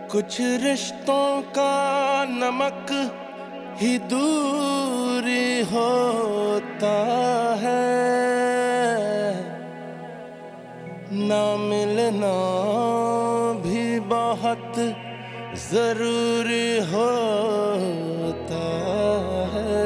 कुछ रिश्तों का नमक ही दूरी होता है, ना मिलना भी बहुत जरूरी होता है।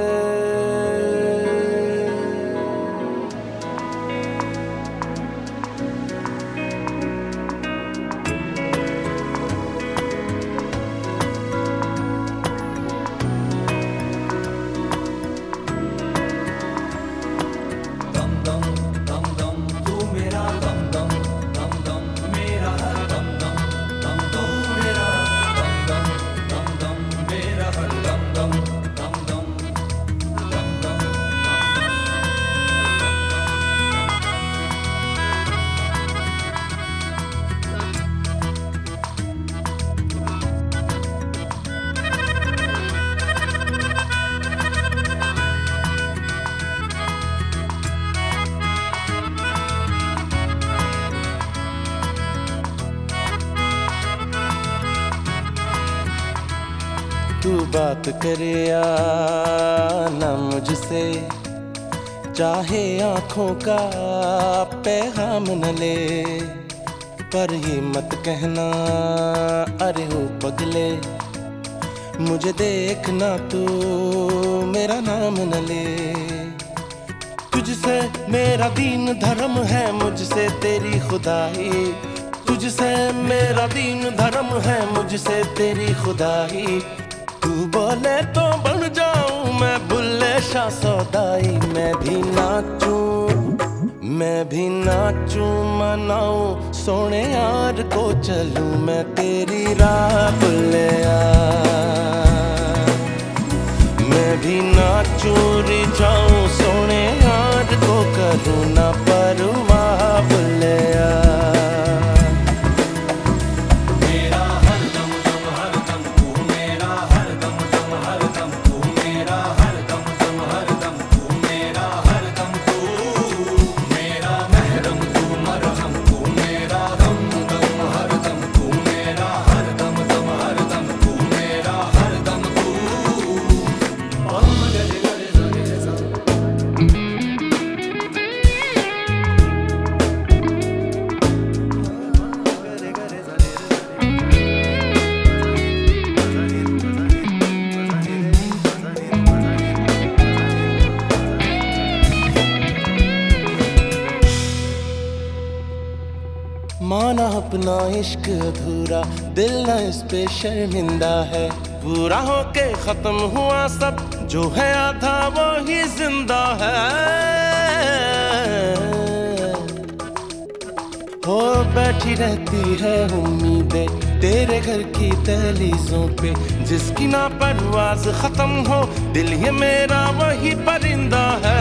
तू बात करे या ना मुझसे, चाहे आँखों का पैगाम न ले, पर ये मत कहना अरे हो पगले, मुझे देखना तू मेरा नाम न ले। तुझसे मेरा दीन धर्म है, मुझसे तेरी खुदाई, तुझसे मेरा दीन धर्म है, मुझसे तेरी खुदाई। तू बोले तो बन जाऊं मैं बुल्ले शाह सौदाई, मैं भी नाचूं मनाऊं सोने यार को चलूं मैं तेरी राह बुल्लिया। मैं भी नाचूं रिझाऊं सोने यार को करूं ना परवाह बुल्लिया। माना अपना इश्क अधूरा, दिल न इस पे शर्मिंदा है, पूरा होके खत्म हुआ सब, जो है आधा वो ही जिंदा है। हो बैठी रहती है उम्मीदें तेरे घर की दहलीजों पे, जिसकी ना परवाज खत्म हो, दिल ये मेरा वही परिंदा है।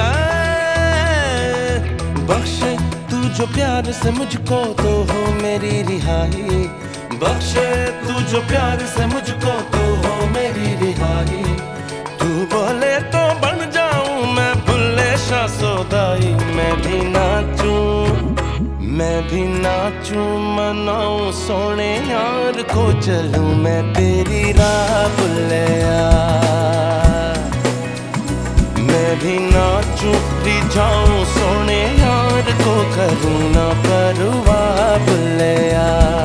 बख्शे तू जो प्यार से मुझको तो हो मेरी रिहाई, बख्शे तू जो प्यार से मुझको तो हो मेरी रिहाई। तू बोले तो बन जाऊं मैं बुल्ले शाह सौदाई, मैं भी नाचूं मनाऊं सोने यार को चलूं मैं तेरी राह बुल्लिया। मैं भी नाचूं रिझाऊं सोने यार को करूं ना परवाह बुल्लिया।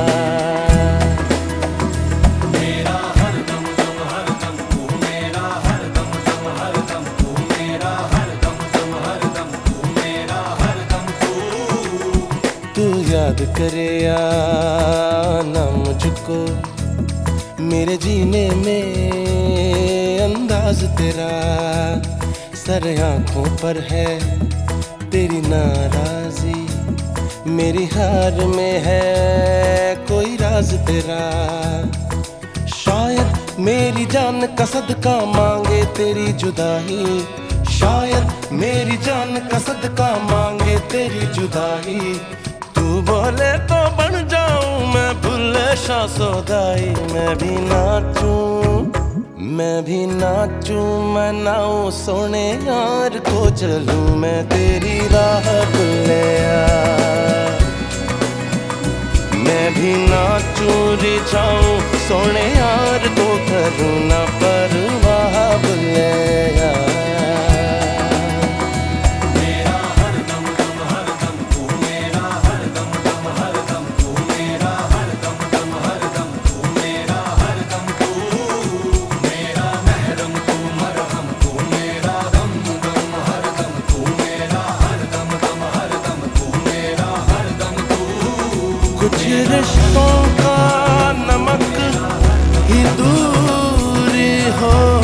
मेरा हर दम दम हर दम तू मेरा हर दम दम हर दम तू मेरा हर दम दम हर दम तू मेरा हर दम तू याद करे या ना मुझको, मेरे जीने में अंदाज तेरा, सर आँखों पर है तेरी नाराजी, मेरी हार में है कोई राज तेरा। शायद मेरी जान का सदका मांगे तेरी जुदाई, शायद मेरी जान का सदका मांगे तेरी जुदाई। तू बोले तो बन जाऊं मैं बुल्ले शाह सौदाई, मैं भी नाचूं मनाऊं सोने यार को चलूं मैं तेरी राह बुल्लिया। मैं भी ना चूरी जाऊं सोने यार तो करूं ना परवाह बुले यार। मेरा हर दम दम हर दम तू मेरा हर दम दम हर दम तू मेरा हर दम दम हर दम तू मेरा हर दम तू मेरा महरम तू मरहम तू मेरा दम दम हर दम तू मेरा हर दम दम हर दम तू मेरा हर दम तू। कुछ रिश्तों का नमक ही दूरी हो